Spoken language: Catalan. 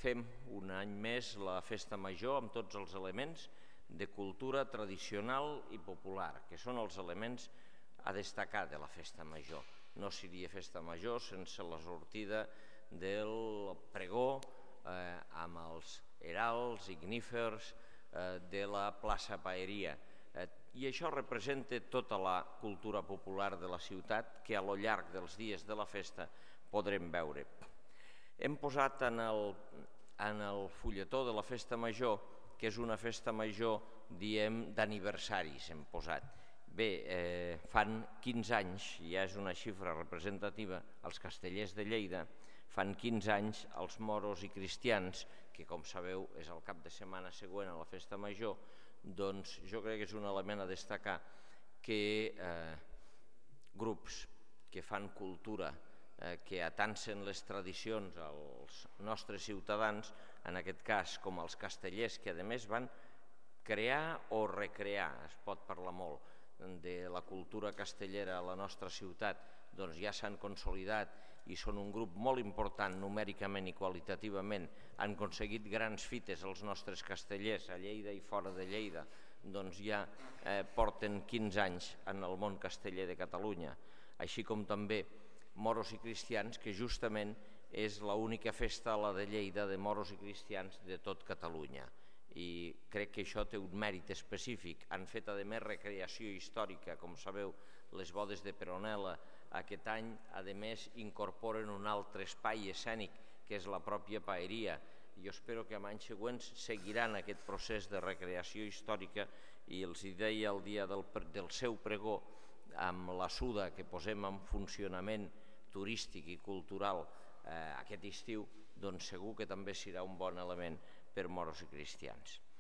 fem un any més la festa major amb tots els elements de cultura tradicional i popular, que són els elements a destacar de la festa major. No seria festa major sense la sortida del pregó amb els heralds ignífers de la plaça Paeria. I això representa tota la cultura popular de la ciutat que a lo llarg dels dies de la festa podrem veure. Hem posat en el fulletó de la festa major, que és una festa major, diem, d'aniversaris, hem posat. Bé, fan 15 anys, ja és una xifra representativa, els castellers de Lleida, fan 15 anys els moros i cristians, que com sabeu és el cap de setmana següent a la festa major, doncs jo crec que és un element a destacar que grups que fan cultura, que atancen les tradicions als nostres ciutadans, en aquest cas com els castellers, que a més van crear o recrear, es pot parlar molt, de la cultura castellera a la nostra ciutat, doncs ja s'han consolidat i són un grup molt important numèricament i qualitativament. Han aconseguit grans fites els nostres castellers a Lleida i fora de Lleida, doncs ja porten 15 anys en el món casteller de Catalunya, així com també moros i cristians, que justament és l'única festa, la de Lleida, de moros i cristians de tot Catalunya. I crec que això té un mèrit específic. Han fet, a més, recreació històrica. Com sabeu, les bodes de Peronella aquest any, a més, incorporen un altre espai escènic, que és la pròpia Paeria. Jo espero que en anys següents seguiran aquest procés de recreació històrica i els deia el dia del seu pregó, amb la Suda que posem en funcionament turístic i cultural aquest estiu, doncs segur que també serà un bon element per moros i cristians.